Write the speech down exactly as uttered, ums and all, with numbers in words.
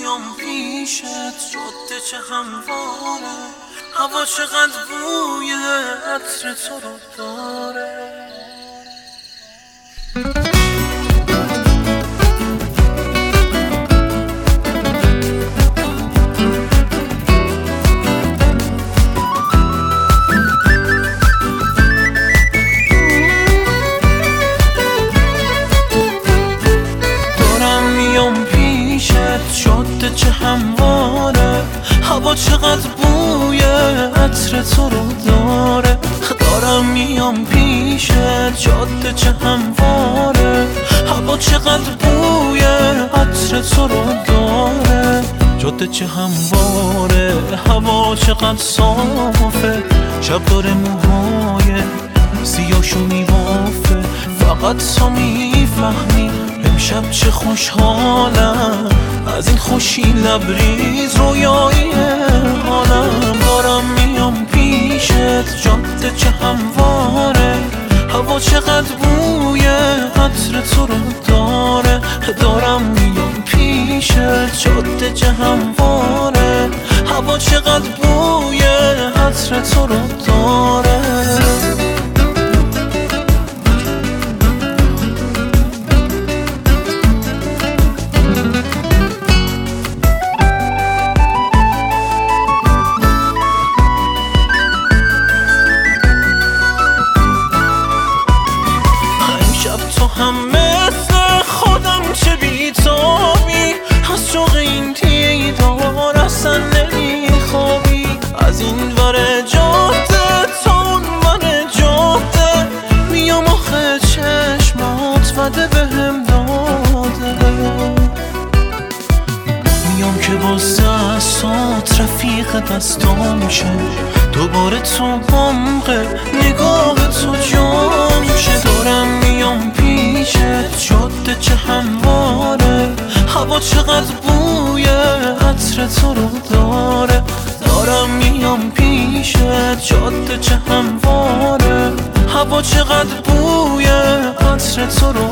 میام پیشت، جاده چه همواره، هوا چقدر بوی عطر تو رو داره. جاده چه همواره، هوا چقدر بوی عطر تو رو داره. دارم میام پیشت، جاده چه همواره، هوا چقدر بوی عطر تو رو داره. جاده چه همواره، هوا چقدر صافه، شب داره موهای سیاهشو میبافه. فقط تو میفهمی امشب چه خوشحالم، از این خوشی لبریز رویایی حالم. دارم میام پیشت، جاده چه همواره، هوا چقدر بوی عطر تو رو داره. دارم میام پیشت، جاده چه همواره، هوا چقدر بوی عطر تو رو داره. هم مثل خودم چه بیتابی، از شوق این دیدار اصلا نمیخوابی. از این ور جاده تا اون ور جاده میام آخه چشمات وده بهم داده. میام که با دستات رفیق دستام شه، دوباره تو عمق نگاه تو جام شه. دارم میام پیشت، جاده چه همواره، هوا چقدر بوی عطر تو رو داره. دارم میام پیشت، جاده چه همواره، هوا چقدر بوی عطر تو رو